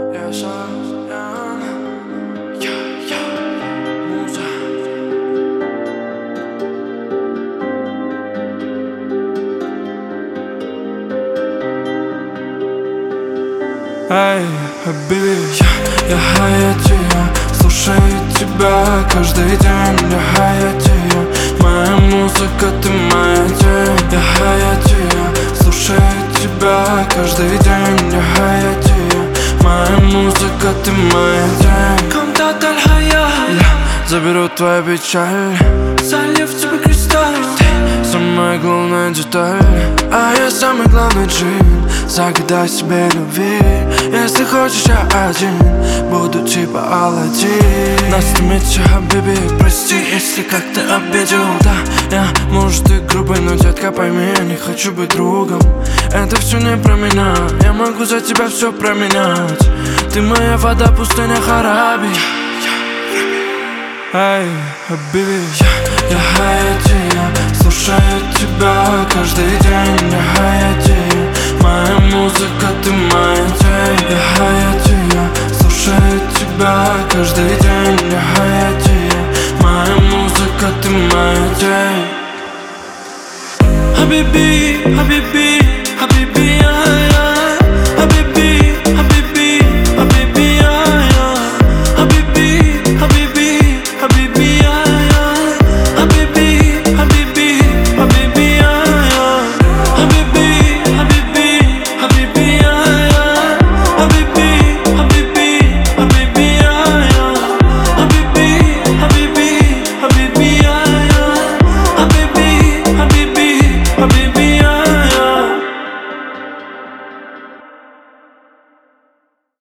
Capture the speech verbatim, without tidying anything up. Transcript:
Я Шаян, я, я, муза. Эй, хабиби, я, я Хаяти, я слушаю тебя каждый день. Я Хаяти, я, моя музыка, ты моя тень. Я Хаяти, я слушаю тебя каждый день. Я Хаяти, я, моя музыка, ты моя тень. Комтат аль-хая, я заберу твою печаль, залью в тебя кристалл. Ты самая главная деталь, а я самый главный джин. Загадай себе любви, если хочешь я один, буду типа Аладдин. Нас томится, хабиби, прости, если как-то обидел. Да, я, может, и грубый, но, детка, пойми, я не хочу быть другом. Это все не про меня, я могу за тебя все променять. Ты моя вода, пустыня, хараби. Эй, хабиби, я, я Хаяти, я слушаю тебя каждый день. Я Хаяти, моя музыка, ты моя тень.